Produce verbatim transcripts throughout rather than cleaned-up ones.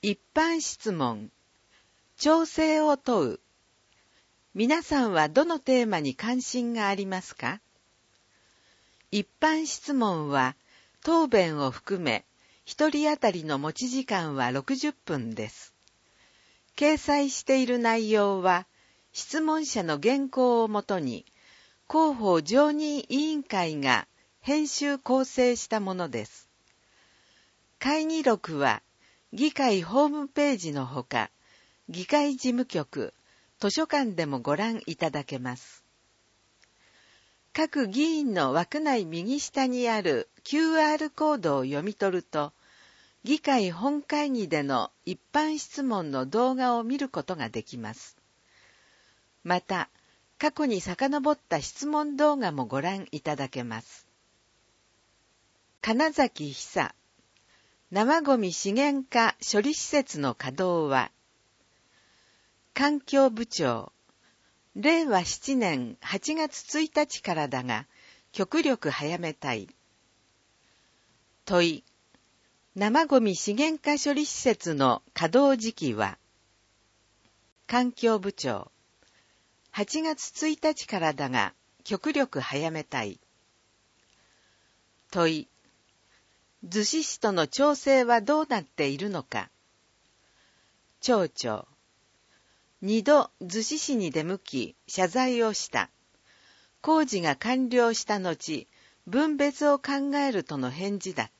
一般質問。調整を問う。皆さんはどのテーマに関心がありますか？一般質問は、答弁を含め、一人当たりの持ち時間はろくじゅっぷんです。掲載している内容は、質問者の原稿をもとに、広報常任委員会が編集構成したものです。会議録は、議会ホームページのほか、議会事務局、図書館でもご覧いただけます。各議員の枠内右下にある キューアール コードを読み取ると、議会本会議での一般質問の動画を見ることができます。また、過去に遡った質問動画もご覧いただけます。金崎久、生ごみ資源化処理施設の稼働は、環境部長、れいわななねんはちがつついたちからだが、極力早めたい。問い、生ごみ資源化処理施設の稼働時期は、環境部長、はちがつついたちからだが、極力早めたい。問い、逗子市との調整はどうなっているのか。町長、二度逗子市に出向き謝罪をした。工事が完了した後、分別を考えるとの返事だった。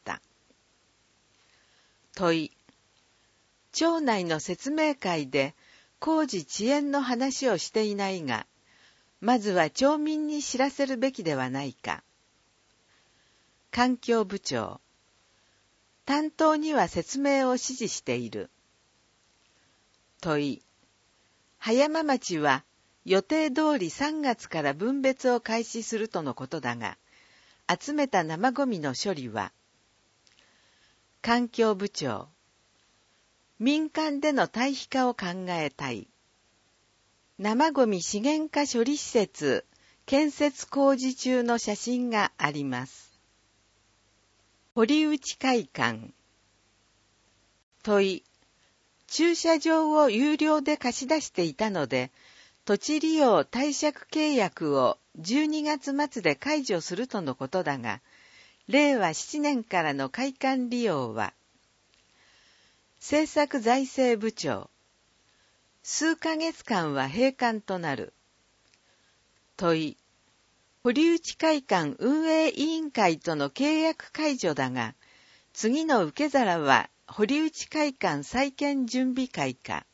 問い、町内の説明会で工事遅延の話をしていないが、まずは町民に知らせるべきではないか。環境部長、担当には説明を指示している。問い、葉山町は予定通りさんがつから分別を開始するとのことだが、集めた生ゴミの処理は、環境部長、民間での堆肥化を考えたい。生ゴミ資源化処理施設建設工事中の写真があります。堀内会館。問い、駐車場を有料で貸し出していたので、土地利用貸借契約をじゅうにがつまつで解除するとのことだが、れいわななねんからの会館利用は、政策財政部長、数ヶ月間は閉館となる。問い、堀内会館運営委員会との契約解除だが、次の受け皿は堀内会館再建準備会か。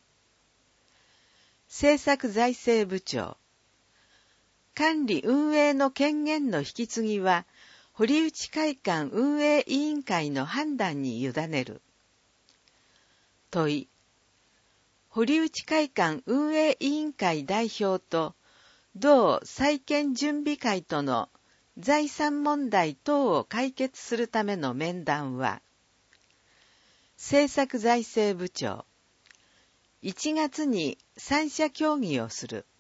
政策財政部長、管理運営の権限の引き継ぎは、堀内会館運営委員会の判断に委ねる。問い、堀内会館運営委員会代表と、同再建準備会との財産問題等を解決するための面談は、政策財政部長、いちがつに三者協議をする。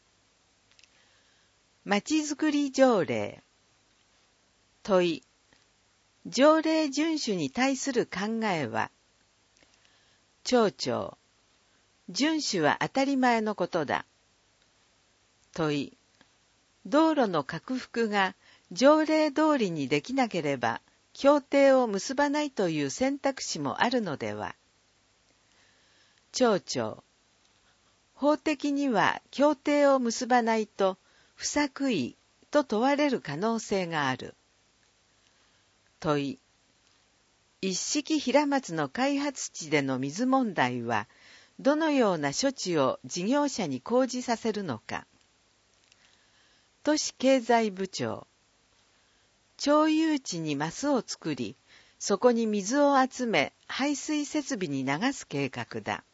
まちづくり条例。問い、条例遵守に対する考えは、町長、遵守は当たり前のことだ。問い、道路の拡幅が条例通りにできなければ、協定を結ばないという選択肢もあるのでは。町長、法的には協定を結ばないと不作為と問われる可能性がある。問い、一色平松の開発地での水問題は、どのような処置を事業者に講じさせるのか。都市経済部長、町有地にマスを作り、そこに水を集め、排水設備に流す計画だ。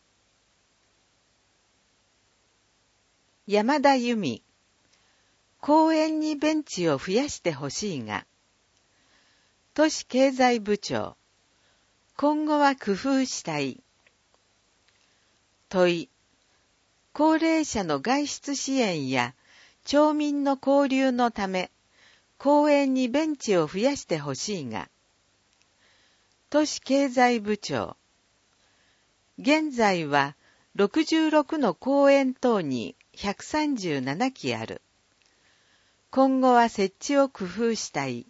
山田由美、公園にベンチを増やしてほしいが、都市経済部長、今後は工夫したい。問い、高齢者の外出支援や町民の交流のため、公園にベンチを増やしてほしいが、都市経済部長、 現在はろくじゅうろくの公園等にひゃくさんじゅうななきある。今後は設置を工夫したい。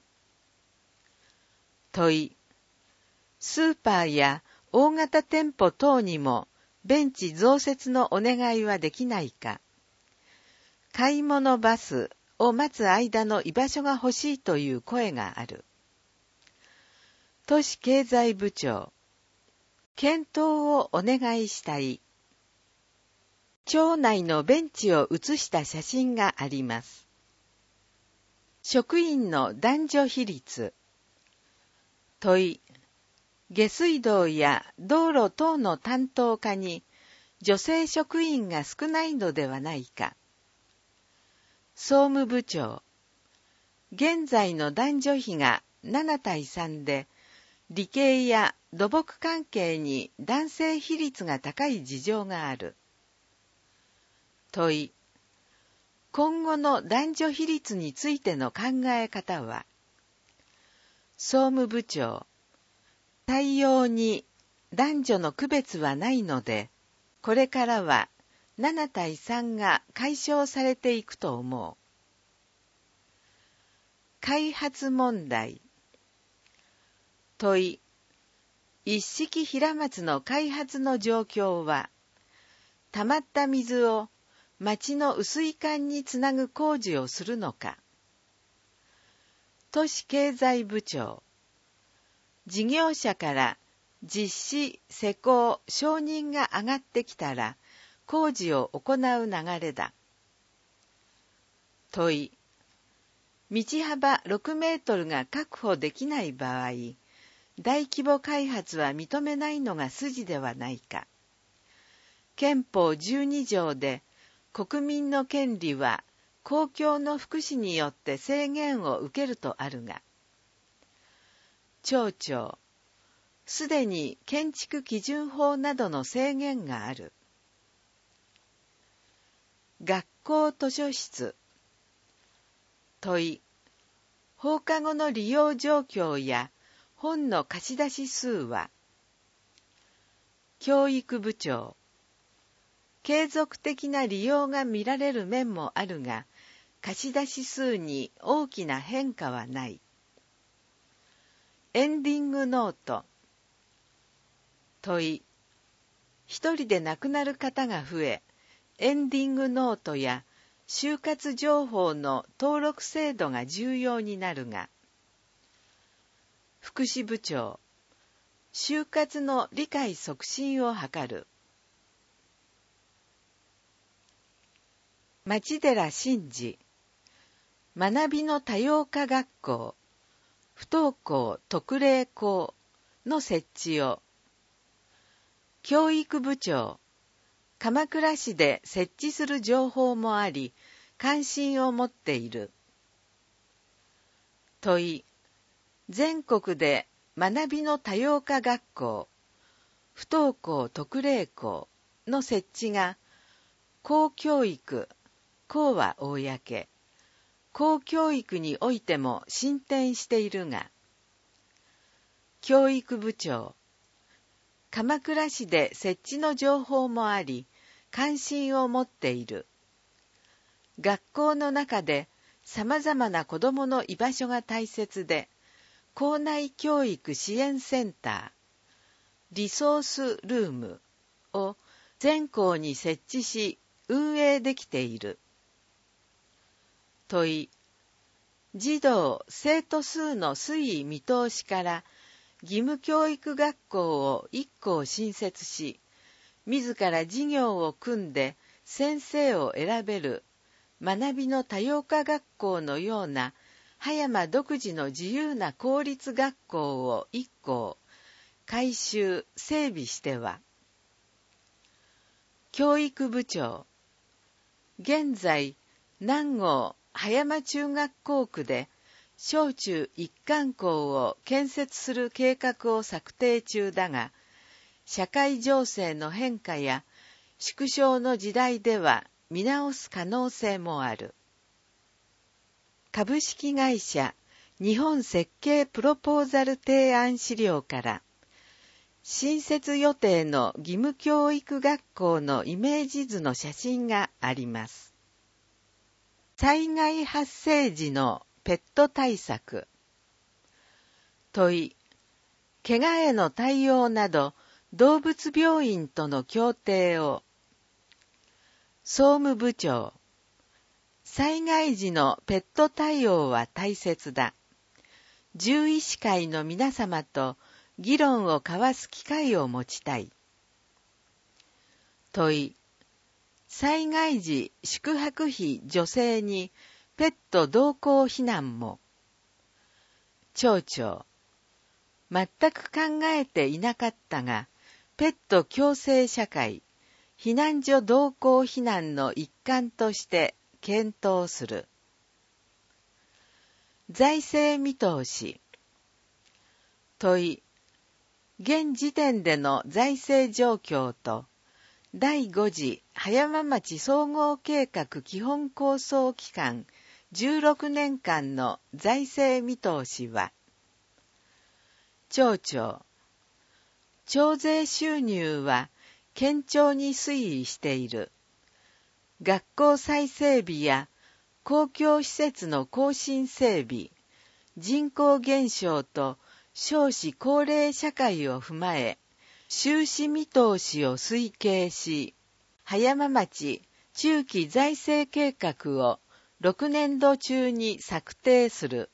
問い。スーパーや大型店舗等にもベンチ増設のお願いはできないか。買い物バスを待つ間の居場所が欲しいという声がある。都市経済部長。検討をお願いしたい。町内のベンチを写した写真があります。職員の男女比率。問い。下水道や道路等の担当課に女性職員が少ないのではないか。総務部長。現在の男女比がななたいさんで、理系や土木関係に男性比率が高い事情がある。問い。今後の男女比率についての考え方は。総務部長。対応に男女の区別はないので、これからはななたいさんが解消されていくと思う。開発問題。問い。一色平松の開発の状況は、溜まった水を町の雨水管につなぐ工事をするのか。都市経済部長。事業者から実施、施工、承認が上がってきたら、工事を行う流れだ。問い。道幅ろくメートルが確保できない場合、大規模開発は認めないのが筋ではないか。憲法じゅうにじょうで、国民の権利は公共の福祉によって制限を受けるとあるが。町長。すでに建築基準法などの制限がある。学校図書室。問い。放課後の利用状況や本の貸し出し数は。教育部長。継続的な利用が見られる面もあるが、貸し出し数に大きな変化はない。エンディングノート。問い。一人で亡くなる方が増え、エンディングノートや就活情報の登録制度が重要になるが。福祉部長。就活の理解促進を図る。町寺真治。学びの多様化学校、不登校特例校の設置を。教育部長。鎌倉市で設置する情報もあり、関心を持っている。問い。全国で学びの多様化学校、不登校特例校の設置が、公教育、公は公、公教育においても進展しているが、教育部長。鎌倉市で設置の情報もあり、関心を持っている。学校の中で様々な子どもの居場所が大切で、校内教育支援センター、リソースルームを全校に設置し運営できている。問い。児童・生徒数の推移見通しから義務教育学校をいっこう新設し、自ら事業を組んで先生を選べる学びの多様化学校のような葉山独自の自由な公立学校をいっこう改修・整備しては。教育部長。現在、南郷葉山中学校区で小中一貫校を建設する計画を策定中だが、社会情勢の変化や縮小の時代では見直す可能性もある。株式会社日本設計プロポーザル提案資料から、 新設予定の義務教育学校のイメージ図の写真があります。災害発生時のペット対策。問い、怪我への対応など動物病院との協定を。総務部長、災害時のペット対応は大切だ。獣医師会の皆様と議論を交わす機会を持ちたい。問い、災害時宿泊費助成にペット同行避難も。町長、全く考えていなかったが、ペット共生社会、避難所同行避難の一環として検討する。財政見通し。問い、現時点での財政状況と、だいご次葉山町総合計画基本構想期間じゅうろくねんかんの財政見通しは。町長、徴税収入は堅調に推移している。学校再整備や公共施設の更新整備、人口減少と少子高齢社会を踏まえ、収支見通しを推計し、葉山町中期財政計画をろくねんど中に策定する。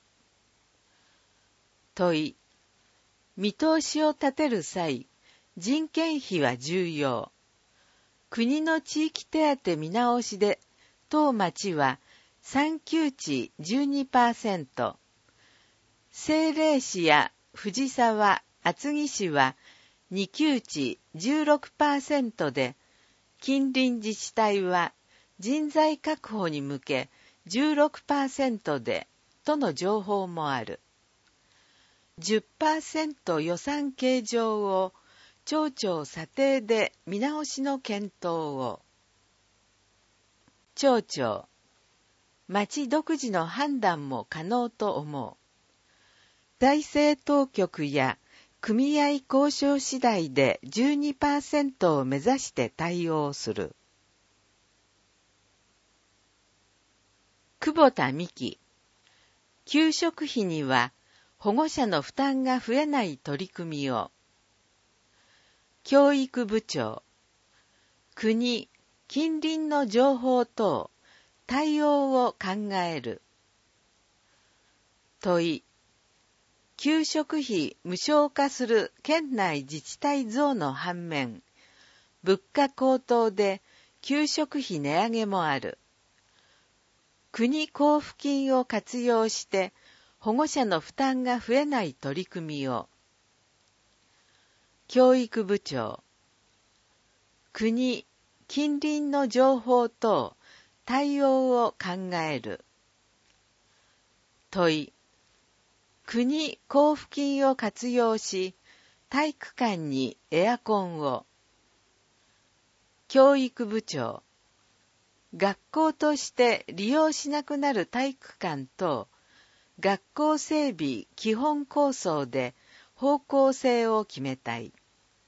問い、見通しを立てる際、人件費は重要。国の地域手当見直しで、当町は産休地 じゅうにパーセント、政令市や藤沢、厚木市は二級地 じゅうろくパーセント で、近隣自治体は人材確保に向け じゅうろくパーセント で、との情報もある。じゅっパーセント 予算計上を町長査定で見直しの検討を。町長、町独自の判断も可能と思う。財政当局や組合交渉次第で じゅうにパーセント を目指して対応する。久保田美希、給食費には保護者の負担が増えない取り組みを。教育部長、国、近隣の情報等、対応を考える。問い、給食費無償化する県内自治体増の反面、物価高騰で給食費値上げもある。国交付金を活用して保護者の負担が増えない取り組みを。教育部長、国、近隣の情報等、対応を考える。問い、国交付金を活用し、体育館にエアコンを。教育部長、学校として利用しなくなる体育館等、学校整備基本構想で方向性を決めたい。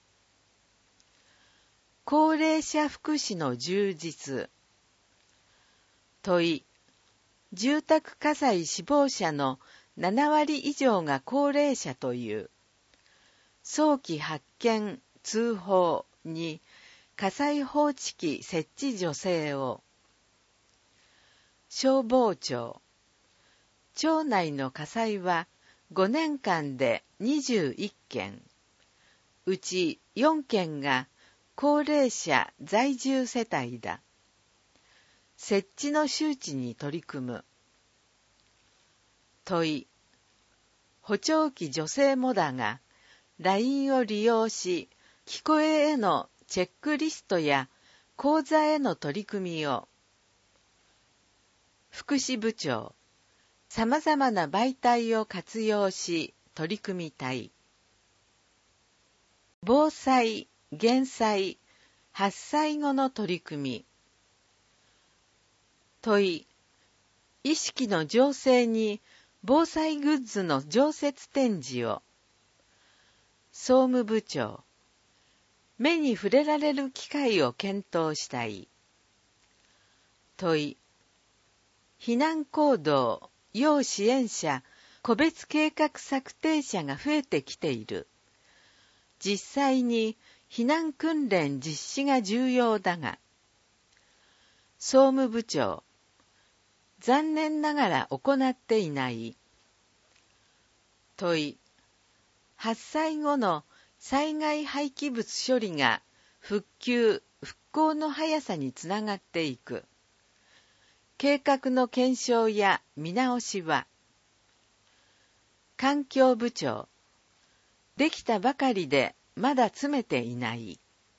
高齢者福祉の充実。問い、住宅火災死亡者のななわり以上が高齢者という。早期発見、通報に火災報知器設置助成を。消防庁、町内の火災はごねんかんでにじゅういっけん、うちよんけんが高齢者在住世帯だ。設置の周知に取り組む。問い、補聴器助成もだが、ライン を利用し、聞こえへのチェックリストや講座への取り組みを。福祉部長、さまざまな媒体を活用し、取り組みたい。防災、減災、発災後の取り組み。問い、意識の醸成に防災グッズの常設展示を。総務部長、 目に触れられる機会を検討したい。問い。避難行動、要支援者、個別計画策定者が増えてきている。実際に避難訓練実施が重要だが、総務部長、残念ながら行っていない。問い。発災後の災害廃棄物処理が復旧・復興の速さにつながっていく。計画の検証や見直しは、環境部長、できたばかりでまだ詰めていない。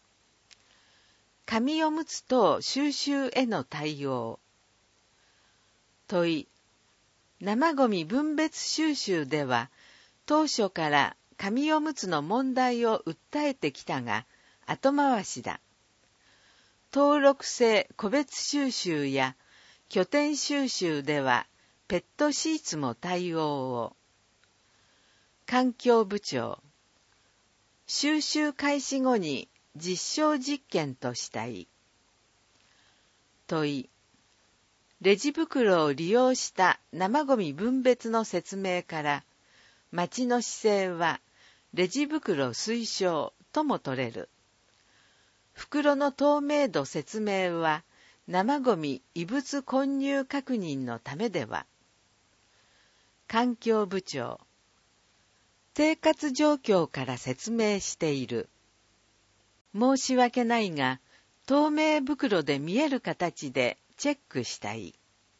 紙おむつ等収集への対応。問い。生ごみ分別収集では、当初から紙おむつの問題を訴えてきたが、後回しだ。登録制個別収集や拠点収集では、ペットシーツも対応を。環境部長。収集開始後に実証実験としたい。問い。レジ袋を利用した生ごみ分別の説明から、町の姿勢はレジ袋推奨とも取れる。袋の透明度説明は生ごみ異物混入確認のためでは。環境部長。生活状況から説明している。申し訳ないが、透明袋で見える形でチェックしたい。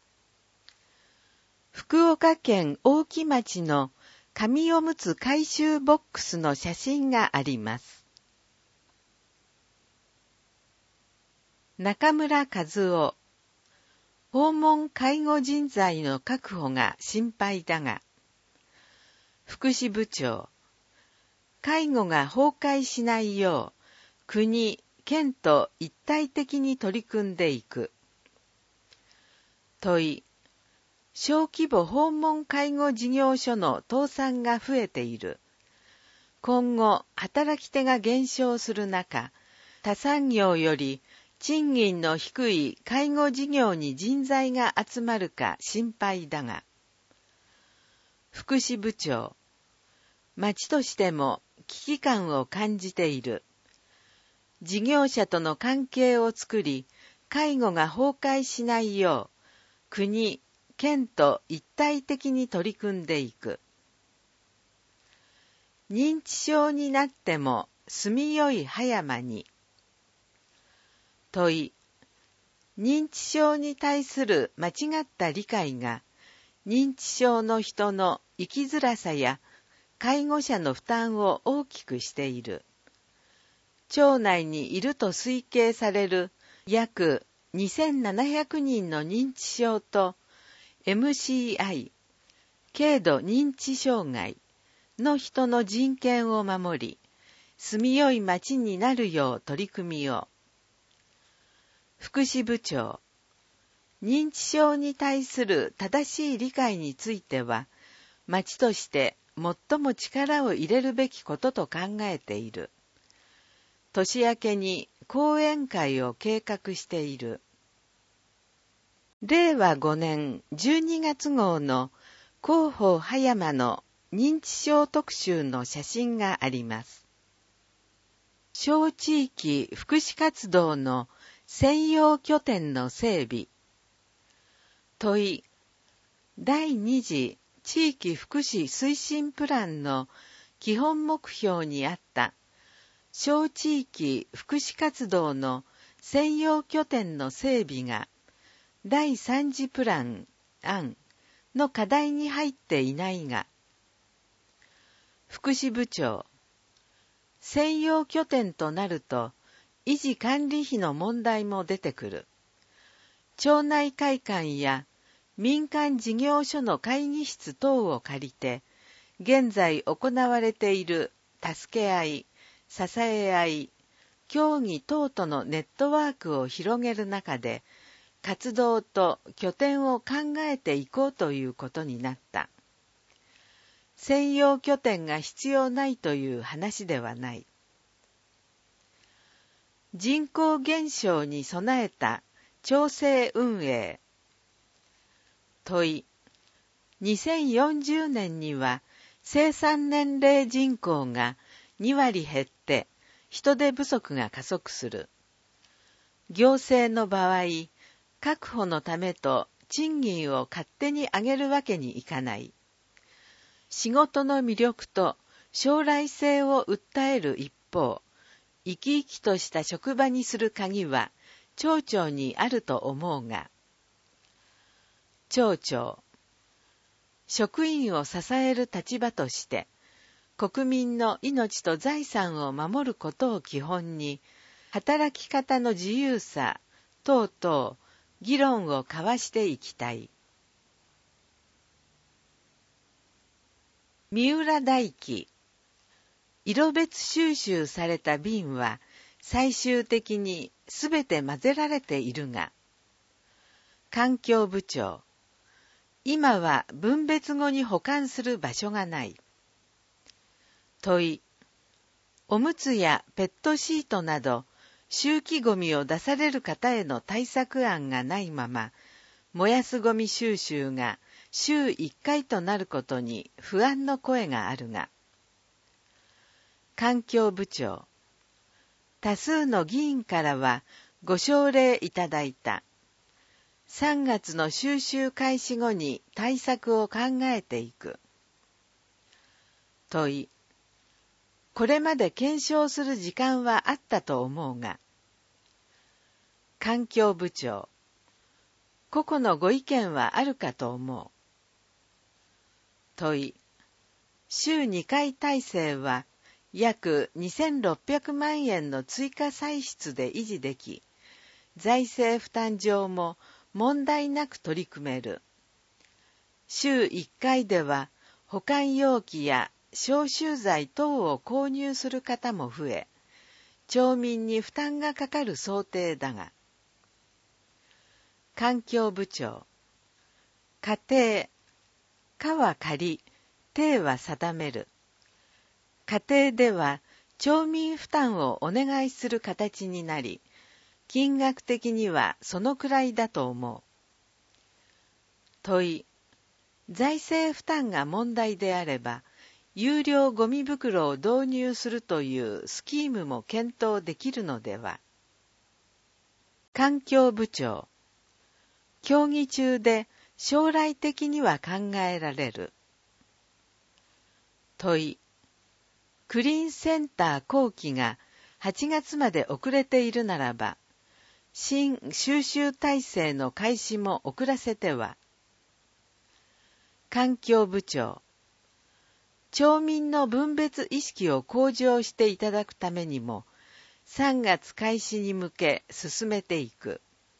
福岡県大木町の紙おむつ回収ボックスの写真があります。中村和夫。訪問介護人材の確保が心配だが、福祉部長。介護が崩壊しないよう、国、県と一体的に取り組んでいく。問い。小規模訪問介護事業所の倒産が増えている。今後、働き手が減少する中、他産業より賃金の低い介護事業に人材が集まるか心配だが。福祉部長。町としても危機感を感じている。事業者との関係を作り、介護が崩壊しないよう、国、県と一体的に取り組んでいく。認知症になっても住みよい葉山に。問い。認知症に対する間違った理解が、認知症の人の生きづらさや介護者の負担を大きくしている。町内にいると推計される約にせんななひゃくにんの認知症と エムシーアイ、軽度認知障害の人の人権を守り、住みよい町になるよう取り組みを。福祉部長。認知症に対する正しい理解については、町として最も力を入れるべきことと考えている。年明けに講演会を計画している。れいわごねんじゅうにがつ号の広報葉山の認知症特集の写真があります。小地域福祉活動の専用拠点の整備。問い。第二次地域福祉推進プランの基本目標にあった小地域福祉活動の専用拠点の整備が第三次プラン案の課題に入っていないが、福祉部長。専用拠点となると維持管理費の問題も出てくる。町内会館や民間事業所の会議室等を借りて、現在行われている助け合い、支え合い、協議等とのネットワークを広げる中で、活動と拠点を考えていこうということになった。専用拠点が必要ないという話ではない。 人口減少に備えた調整運営。問い。にせんよんじゅうねんには生産年齢人口がにわり減って人手不足が加速する。行政の場合、確保のためと賃金を勝手に上げるわけにいかない。仕事の魅力と将来性を訴える一方、生き生きとした職場にする鍵は町長にあると思うが。町長。職員を支える立場として、国民の命と財産を守ることを基本に、働き方の自由さ等々議論を交わしていきたい。三浦大輝。色別収集された瓶は最終的にすべて混ぜられているが、環境部長。今は分別後に保管する場所がない。問い。おむつやペットシートなど、集気ゴミを出される方への対策案がないまま、燃やすゴミ収集が週いっかいとなることに不安の声があるが。環境部長。多数の議員からはご奨励いただいた。さんがつの収集開始後に対策を考えていく。問い。これまで検証する時間はあったと思うが。環境部長。個々のご意見はあるかと思う。問い。週にかい体制は約にせんろっぴゃくまんえんの追加歳出で維持でき、財政負担上も問題なく取り組める。週いっかいでは保管容器や消臭剤等を購入する方も増え、町民に負担がかかる想定だが。環境部長。家庭。家は借り、定は定める。家庭では町民負担をお願いする形になり、金額的にはそのくらいだと思う。問い。財政負担が問題であれば、有料ゴミ袋を導入するというスキームも検討できるのでは。環境部長。協議中で将来的には考えられる。問い。クリーンセンター後期がはちがつまで遅れているならば、新収集体制の開始も遅らせては。環境部長。町民の分別意識を向上していただくためにも、さんがつ開始に向け進めていく。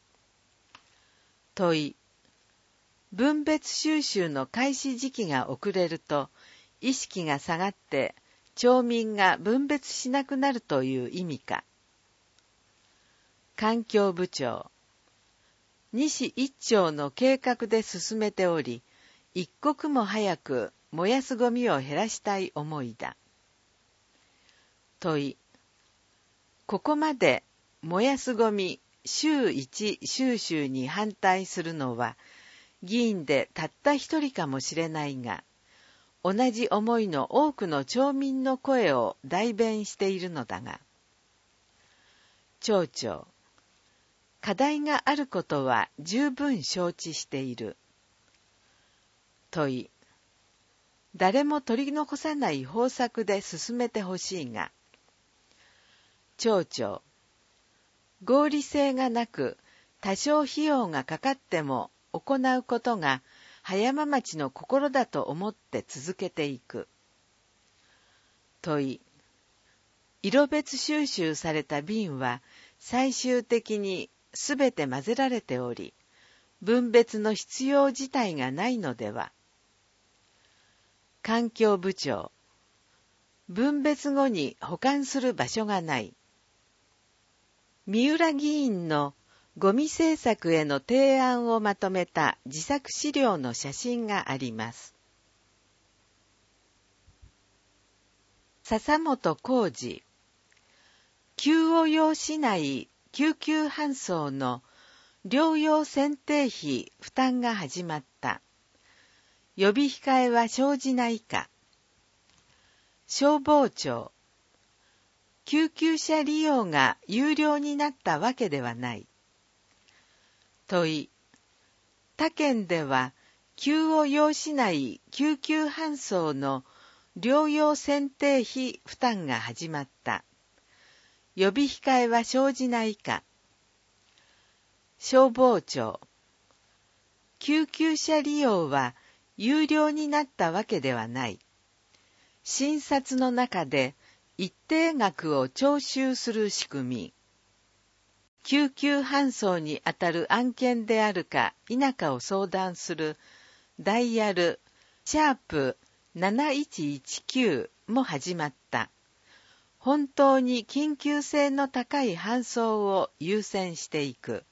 問い。分別収集の開始時期が遅れると、意識が下がって町民が分別しなくなるという意味か。環境部長。西一町の計画で進めており、一刻も早く燃やすゴミを減らしたい思いだ。問い。ここまで燃やすゴミ週一収集に反対するのは議員でたった一人かもしれないが、同じ思いの多くの町民の声を代弁しているのだが。町長。課題があることは十分承知している。問い。誰も取り残さない方策で進めてほしいが。町長。合理性がなく、多少費用がかかっても行うことが葉山町の心だと思って続けていく。問い。色別収集された瓶は最終的にすべて混ぜられており、分別の必要自体がないのでは。環境部長。分別後に保管する場所がない。三浦議員のゴミ政策への提案をまとめた自作資料の写真があります。笹本浩二。 急を要しない救急搬送の療養選定費負担が始まった。予備控えは生じないか。消防庁。救急車利用が有料になったわけではない。問い。他県では急を要しない救急搬送の療養選定費負担が始まった。予備控えは生じないか。消防庁。救急車利用は有料になったわけではない。診察の中で一定額を徴収する仕組み。救急搬送にあたる案件であるか否かを相談するダイヤルシャープなないちいちきゅうも始まった。本当に緊急性の高い搬送を優先していく。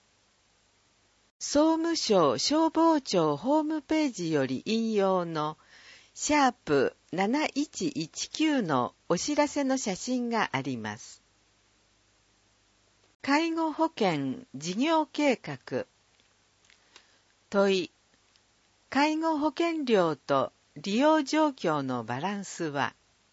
総務省消防庁ホームページより引用のシャープなないちいちきゅうのお知らせの写真があります。介護保険事業計画。問い。介護保険料と利用状況のバランスは。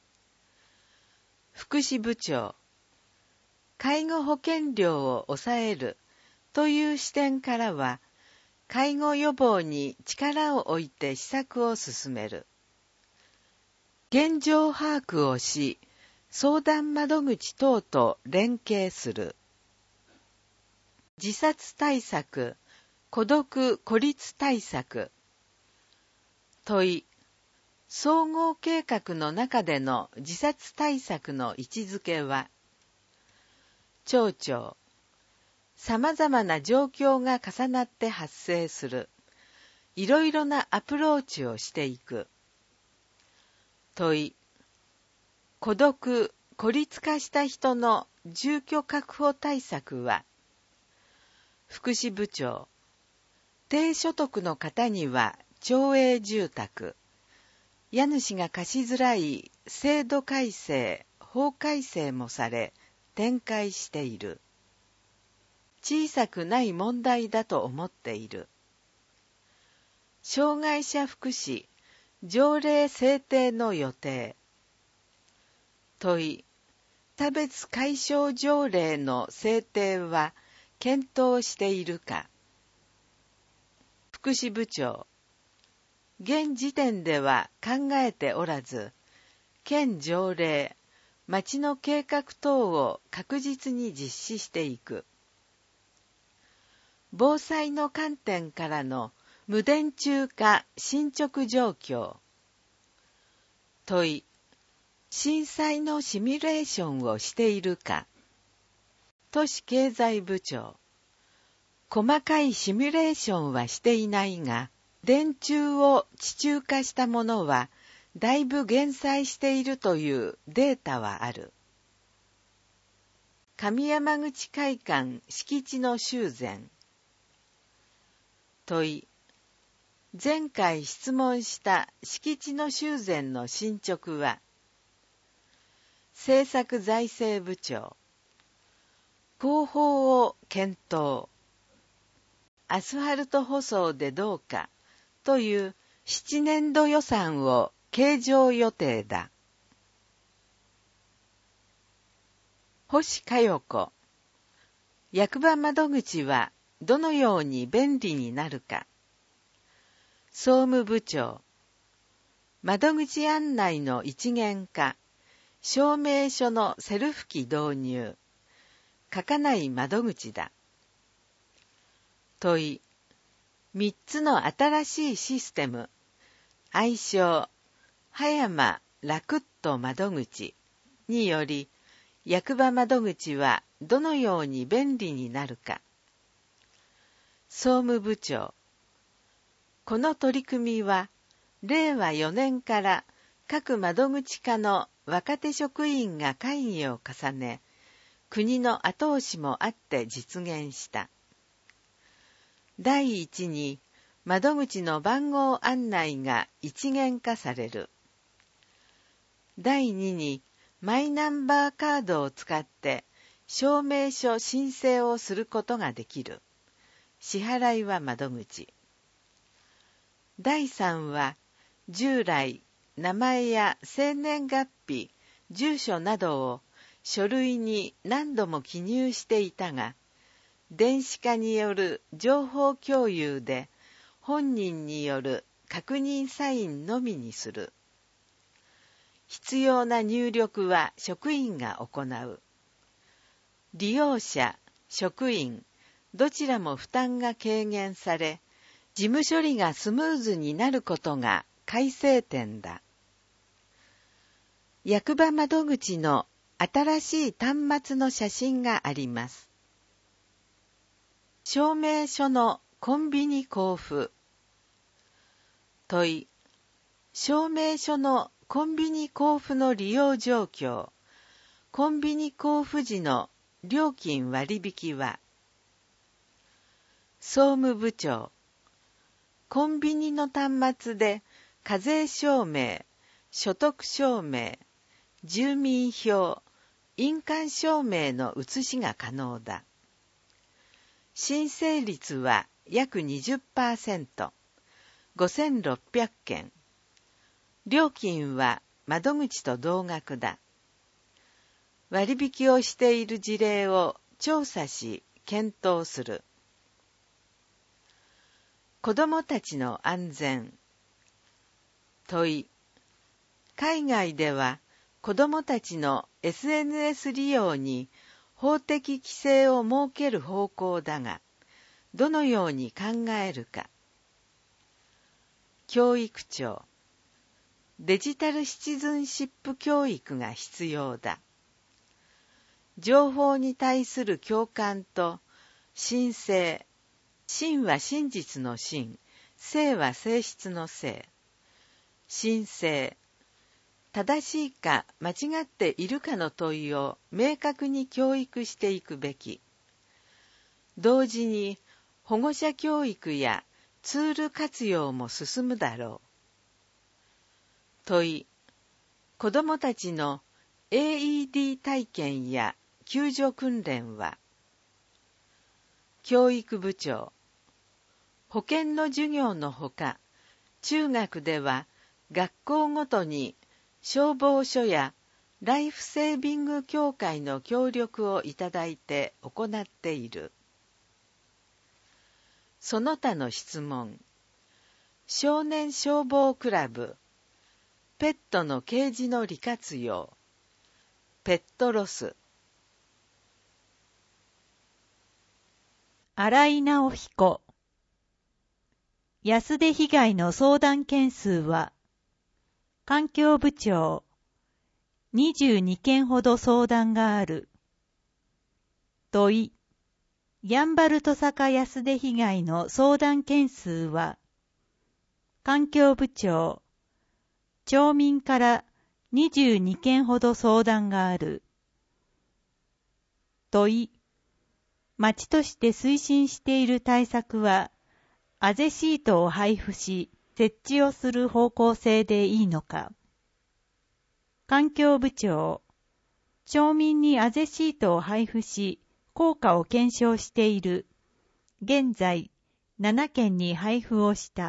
福祉部長。介護保険料を抑えるという視点からは、介護予防に力を置いて施策を進める。現状把握をし、相談窓口等と連携する。自殺対策、孤独・孤立対策。問い。総合計画の中での自殺対策の位置づけは。町長。様々な状況が重なって発生する。いろいろなアプローチをしていく。問い。孤独・孤立化した人の住居確保対策は。福祉部長。低所得の方には町営住宅。家主が貸しづらい制度改正、法改正もされ、展開している。小さくない問題だと思っている。障害者福祉、条例制定の予定。問い。差別解消条例の制定は検討しているか。福祉部長。現時点では考えておらず、県条例、町の計画等を確実に実施していく。防災の観点からの無電柱化進捗状況。問い。震災のシミュレーションをしているか。都市経済部長。細かいシミュレーションはしていないが、電柱を地中化したものはだいぶ減災しているというデータはある。上山口会館敷地の修繕。問い。前回質問した敷地の修繕の進捗は。政策財政部長。工法を検討。アスファルト舗装でどうかという七年度予算を計上予定だ。星佳代子。役場窓口はどのように便利になるか。総務部長。窓口案内の一元化。証明書のセルフ機導入。書かない窓口だ。問い。三つの新しいシステム。愛称、葉山楽っと窓口により、役場窓口はどのように便利になるか。総務部長。この取り組みは、れいわよねんから各窓口課の若手職員が会議を重ね、国の後押しもあって実現した。第一に、窓口の番号案内が一元化される。第二に、マイナンバーカードを使って証明書申請をすることができる。支払いは窓口。だいさんは、従来、名前や生年月日、住所などを書類に何度も記入していたが、電子化による情報共有で本人による確認サインのみにする。必要な入力は職員が行う。利用者、職員、どちらも負担が軽減され、事務処理がスムーズになることが改正点だ。役場窓口の新しい端末の写真があります。証明書のコンビニ交付。問い。証明書のコンビニ交付の利用状況。コンビニ交付時の料金割引は。総務部長。コンビニの端末で課税証明、所得証明、住民票、印鑑証明の写しが可能だ。申請率は約 にじゅっパーセント、ごせんろっぴゃくけん。料金は窓口と同額だ。割引をしている事例を調査し検討する。子どもたちの安全。問い。海外では子どもたちの エスエヌエス 利用に法的規制を設ける方向だが、どのように考えるか。教育庁。デジタルシチズンシップ教育が必要だ。情報に対する共感と真性。真は真実の真、性は性質の性。真性。正しいか間違っているかの問いを明確に教育していくべき。同時に保護者教育やツール活用も進むだろう。問い。子どもたちの エーイーディー 体験や救助訓練は。教育部長。保健の授業のほか、中学では学校ごとに消防署やライフセービング協会の協力をいただいて行っている。その他の質問。少年消防クラブ。ペットのケージの利活用。ペットロス。 新井直彦。安出被害の相談件数は、環境部長、にじゅうにけんほど相談がある。問い、やんばるとさか安出被害の相談件数は、環境部長、町民からにじゅうにけんほど相談がある。問い、町として推進している対策は、あぜシートを配布し、設置をする方向性でいいのか。環境部長、町民にあぜシートを配布し、効果を検証している。現在、ななけんに配布をした。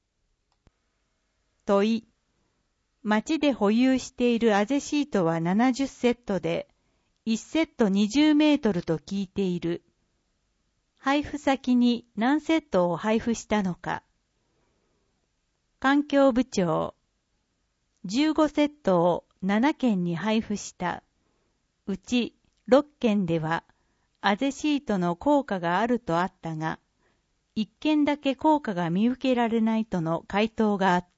問い、町で保有しているあぜシートはななじゅっセットで、いちセットにじゅうメートルと聞いている。配布先に何セットを配布したのか。環境部長、じゅうごセットをななけんに配布した。うちろっけんでは、あぜシートの効果があるとあったが、いっけんだけ効果が見受けられないとの回答があった。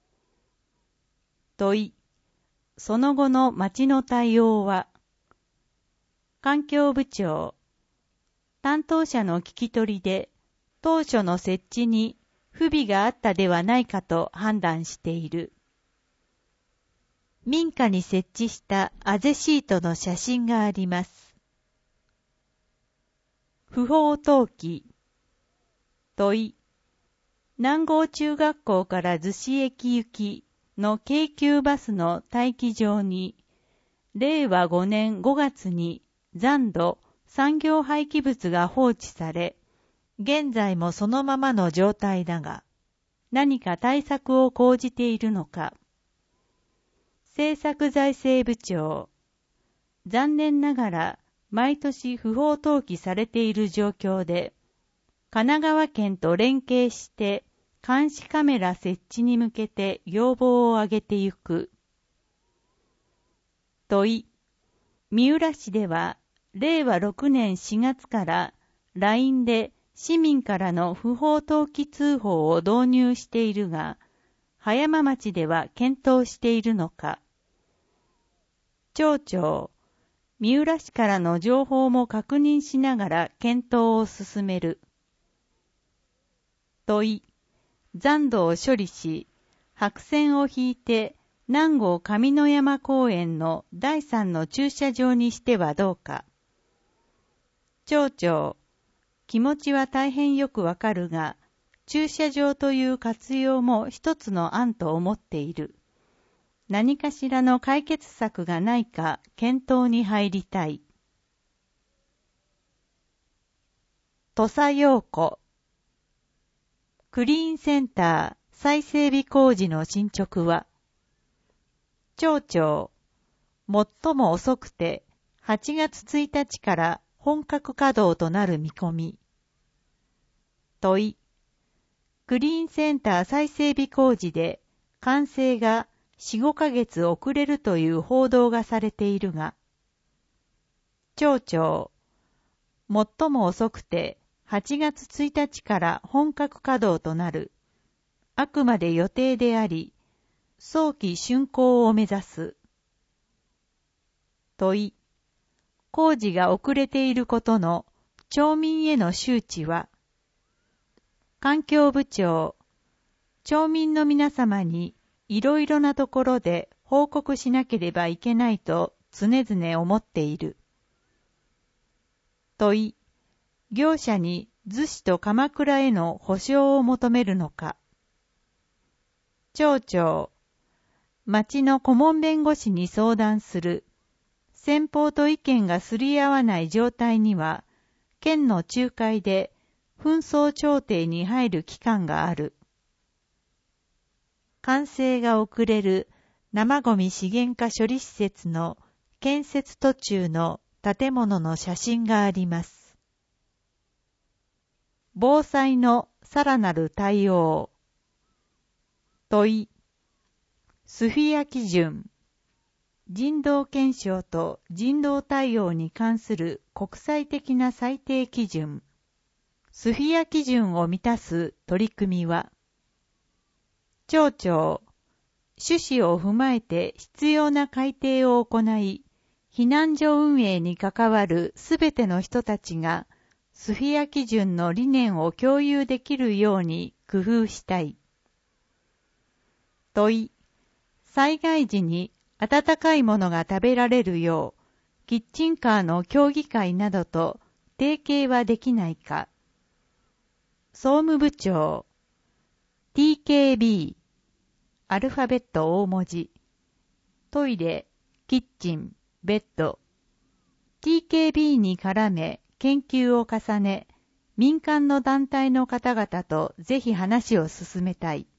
問い、その後の町の対応は。環境部長、担当者の聞き取りで、当初の設置に不備があったではないかと判断している。民家に設置したあぜシートの写真があります。不法投棄。問い、南郷中学校から逗子駅行きの京急バスの待機場に、れいわごねんごがつに残土、産業廃棄物が放置され、現在もそのままの状態だが、何か対策を講じているのか。政策財政部長、残念ながら毎年不法投棄されている状況で、神奈川県と連携して監視カメラ設置に向けて要望を挙げてゆく。問い、三浦市ではれいわろくねんしがつから ライン で市民からの不法投棄通報を導入しているが、葉山町では検討しているのか。町長、三浦市からの情報も確認しながら検討を進める。問い、残土を処理し、白線を引いて南郷上野山公園のだいさんの駐車場にしてはどうか。町長、気持ちは大変よくわかるが、駐車場という活用も一つの案と思っている。何かしらの解決策がないか検討に入りたい。土佐陽子、クリーンセンター再整備工事の進捗は、町長、最も遅くてはちがつついたちから本格稼働となる見込み。問い、クリーンセンター再整備工事で完成がよん、ごかげつ遅れるという報道がされているが、町長、最も遅くてはちがつついたちから本格稼働となる、あくまで予定であり、早期竣工を目指す。問い、工事が遅れていることの町民への周知は、環境部長、町民の皆様にいろいろなところで報告しなければいけないと常々思っている。問い、業者に逗子と鎌倉への補償を求めるのか。町長、町の顧問弁護士に相談する。先方と意見がすり合わない状態には、県の仲介で紛争調停に入る期間がある。完成が遅れる生ごみ資源化処理施設の建設途中の建物の写真があります。防災のさらなる対応。問い、スフィア基準。人道検証と人道対応に関する国際的な最低基準。スフィア基準を満たす取り組みは、町長、趣旨を踏まえて必要な改定を行い、避難所運営に関わるすべての人たちが、スフィア基準の理念を共有できるように工夫したい。問い、災害時に温かいものが食べられるよう、キッチンカーの協議会などと提携はできないか。総務部長、ティーケービー、アルファベット大文字、トイレ、キッチン、ベッド、ティーケービー に絡め研究を重ね、民間の団体の方々とぜひ話を進めたい。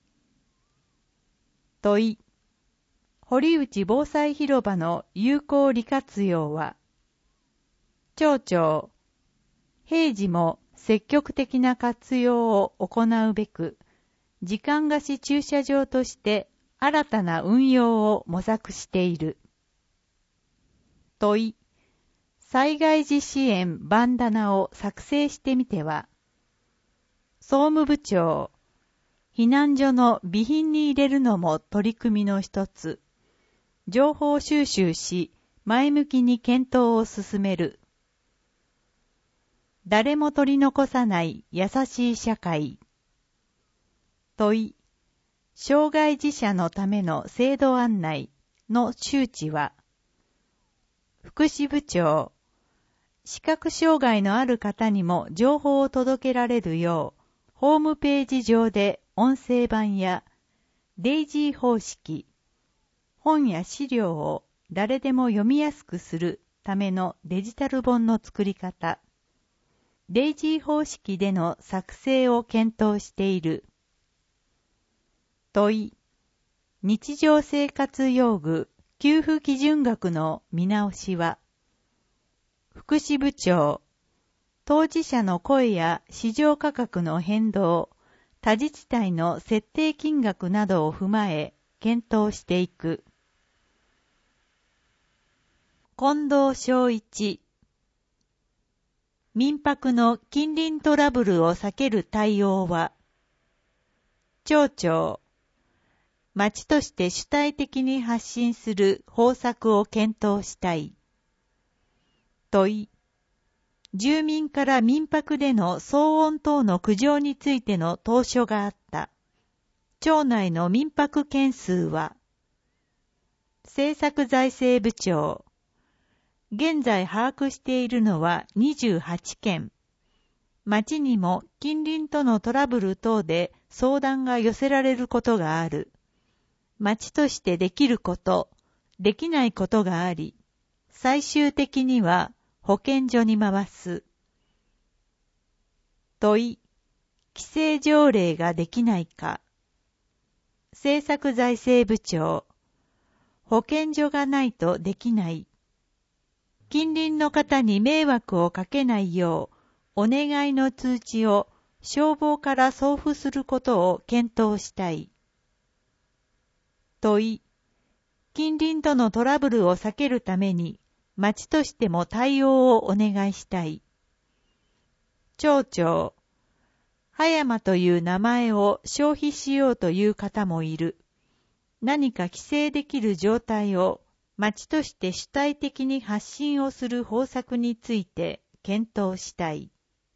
問い、堀内防災広場の有効利活用は、町長、平時も積極的な活用を行うべく、時間貸し駐車場として新たな運用を模索している。問い、災害時支援バンダナを作成してみては。総務部長、避難所の備品に入れるのも取り組みの一つ。情報収集し、前向きに検討を進める。誰も取り残さない優しい社会。問い、障害児者のための制度案内の周知は、福祉部長、視覚障害のある方にも情報を届けられるよう、ホームページ上で音声版やデイジー方式、本や資料を誰でも読みやすくするためのデジタル本の作り方。デイジー方式での作成を検討している。問い。日常生活用具給付基準額の見直しは、福祉部長、当事者の声や市場価格の変動、他自治体の設定金額などを踏まえ検討していく。近藤昭一、民泊の近隣トラブルを避ける対応は、町長、町として主体的に発信する方策を検討したい。問い。住民から民泊での騒音等の苦情についての投書があった。町内の民泊件数は、政策財政部長。現在把握しているのはにじゅうはちけん。町にも近隣とのトラブル等で相談が寄せられることがある。町としてできること、できないことがあり、最終的には保健所に回す。問い。規制条例ができないか。政策財政部長。保健所がないとできない。近隣の方に迷惑をかけないよう、お願いの通知を消防から送付することを検討したい。問い。近隣とのトラブルを避けるために、町としても対応をお願いしたい。町長。葉山という名前を消費しようという方もいる。何か規制できる状態を町として主体的に発信をする方策について検討したい。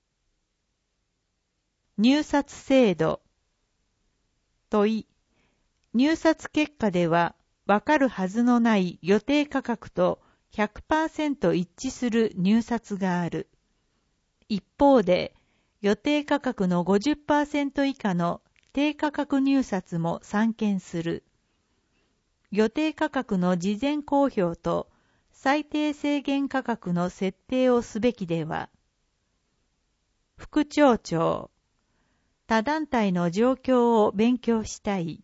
入札制度。問い。入札結果ではわかるはずのない予定価格と ひゃくパーセント 一致する入札がある。一方で予定価格の ごじゅっパーセント 以下の低価格入札も散見する。予定価格の事前公表と最低制限価格の設定をすべきでは。副町長。他団体の状況を勉強したい。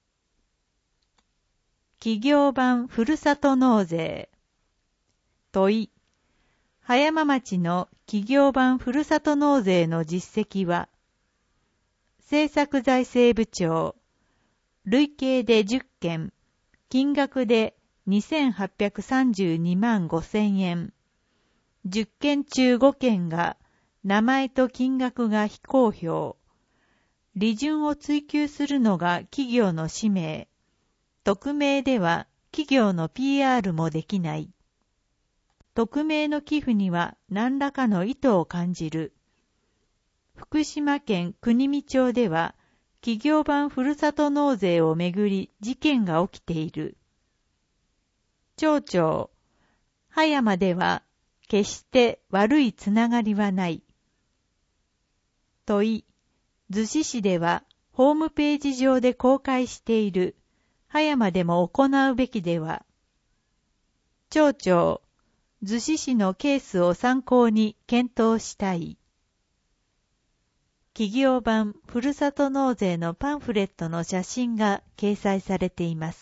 企業版ふるさと納税。問い。葉山町の企業版ふるさと納税の実績は、政策財政部長。累計でじゅっけん、金額でにせんはっぴゃくさんじゅうにまんごせんえん。じゅっけん中ごけんが名前と金額が非公表。利潤を追求するのが企業の使命。匿名では企業の ピーアール もできない。匿名の寄付には何らかの意図を感じる。福島県国見町では企業版ふるさと納税をめぐり事件が起きている。町長、葉山では決して悪いつながりはない。問い、逗子市ではホームページ上で公開している。葉山でも行うべきでは。町長、逗子市のケースを参考に検討したい。企業版ふるさと納税のパンフレットの写真が掲載されています。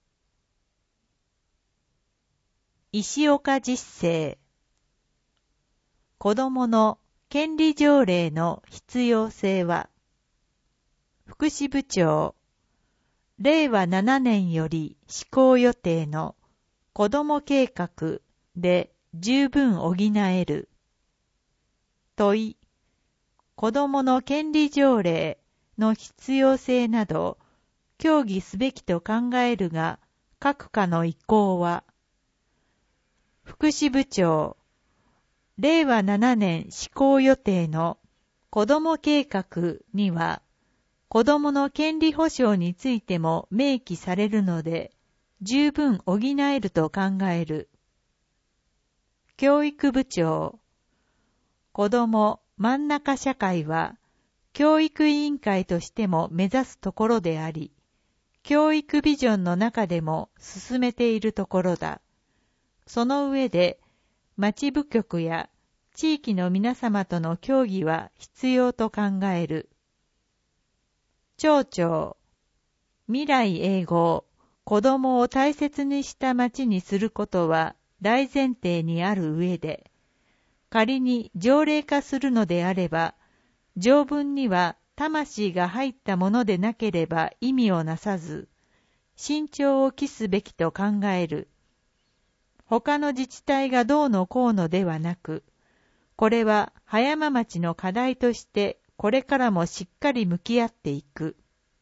石岡実生。子どもの権利条例の必要性は、福祉部長、れいわななねんより施行予定の子ども計画で十分補える。問い、子どもの権利条例の必要性など協議すべきと考えるが、各課の意向は、福祉部長、れいわななねん施行予定の子ども計画には、子どもの権利保障についても明記されるので、十分補えると考える。教育部長、子ども真ん中社会は、教育委員会としても目指すところであり、教育ビジョンの中でも進めているところだ。その上で、 町部局や地域の皆様との協議は必要と考える。町長、未来永劫、子供を大切にした町にすることは大前提にある上で、仮に条例化するのであれば、条文には魂が入ったものでなければ意味をなさず、慎重を期すべきと考える。他の自治体がどうのこうのではなく、これは葉山町の課題としてこれからもしっかり向き合っていく。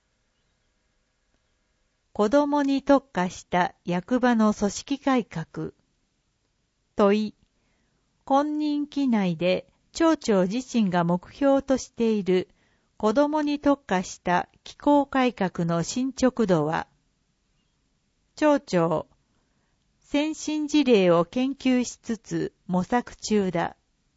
子どもに特化した役場の組織改革。問い、今任期内で町長自身が目標としている子どもに特化した機構改革の進捗度は、町長、先進事例を研究しつつ模索中だ。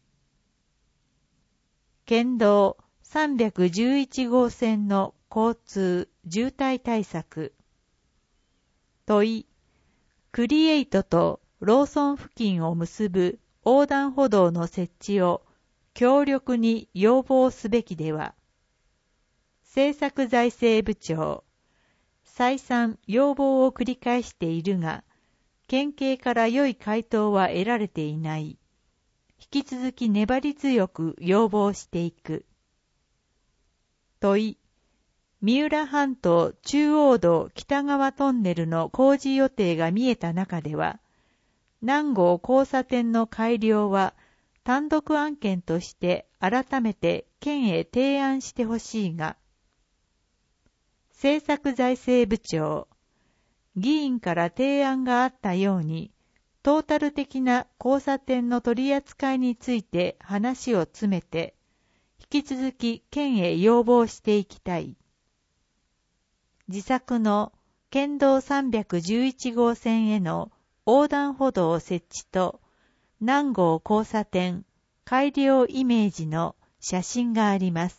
県道さんびゃくじゅういちごう線の交通渋滞対策。問い、クリエイトとローソン付近を結ぶ横断歩道の設置を強力に要望すべきでは。政策財政部長、再三要望を繰り返しているが、県警から良い回答は得られていない。引き続き粘り強く要望していく。問い、三浦半島中央道北側トンネルの工事予定が見えた中では、南郷交差点の改良は単独案件として改めて県へ提案してほしいが、政策財政部長、議員から提案があったように、トータル的な交差点の取り扱いについて話を詰めて、引き続き県へ要望していきたい。自作の県道さんびゃくじゅういちごう線への横断歩道設置と南郷交差点改良イメージの写真があります。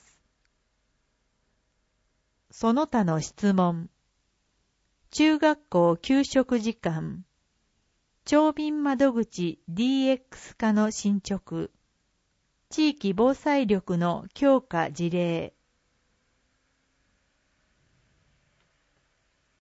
その他の質問。中学校給食時間。町民窓口 ディーエックス 化の進捗。地域防災力の強化事例。